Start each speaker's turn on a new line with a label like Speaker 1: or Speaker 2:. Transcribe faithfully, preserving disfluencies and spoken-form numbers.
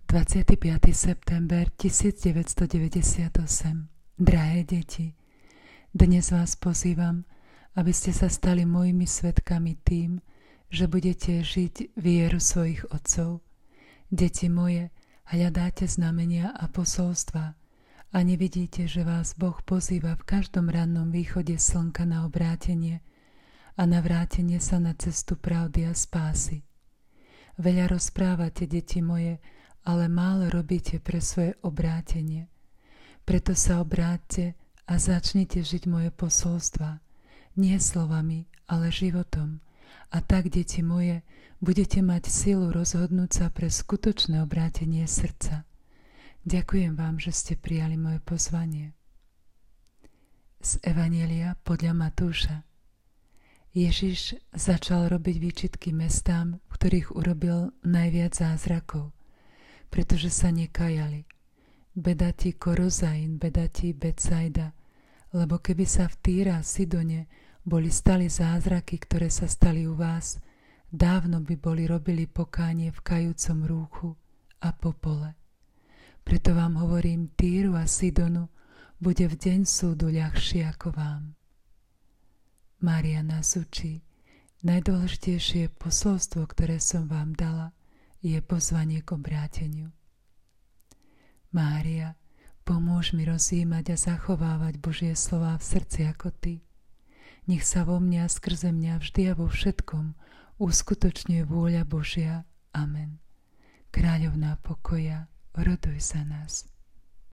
Speaker 1: dvadsiateho piateho september tisícdeväťstodeväťdesiatosem. Drahé deti, dnes vás pozývam, aby ste sa stali mojimi svedkami tým, že budete žiť vieru svojich otcov. Deti moje, hľadáte znamenia a posolstva a nevidíte, že vás Boh pozýva v každom rannom východe slnka na obrátenie a na vrátenie sa na cestu pravdy a spásy. Veľa rozprávate, deti moje, ale málo robíte pre svoje obrátenie. Preto sa obráťte a začnite žiť moje posolstva, nie slovami, ale životom. A tak, deti moje, budete mať silu rozhodnúť sa pre skutočné obrátenie srdca. Ďakujem vám, že ste prijali moje pozvanie. Z Evanjelia podľa Matúša. Ježiš začal robiť výčitky mestám, v ktorých urobil najviac zázrakov, pretože sa nekajali. Beda ti Korozain, beda ti Betsaida, lebo keby sa v Týre a Sidone boli stali zázraky, ktoré sa stali u vás, dávno by boli robili pokánie v kajúcom rúchu a popole. Preto vám hovorím, Týru a Sidonu bude v deň súdu ľahšie ako vám. Mária nás učí, najdôležitejšie posolstvo, ktoré som vám dala, je pozvanie k obráteniu. Mária, pomôž mi rozjímať a zachovávať Božie slová v srdci ako Ty. Nech sa vo mňa a skrze mňa vždy a vo všetkom uskutočňuje vôľa Božia. Amen. Kráľovná pokoja, roduj za nás.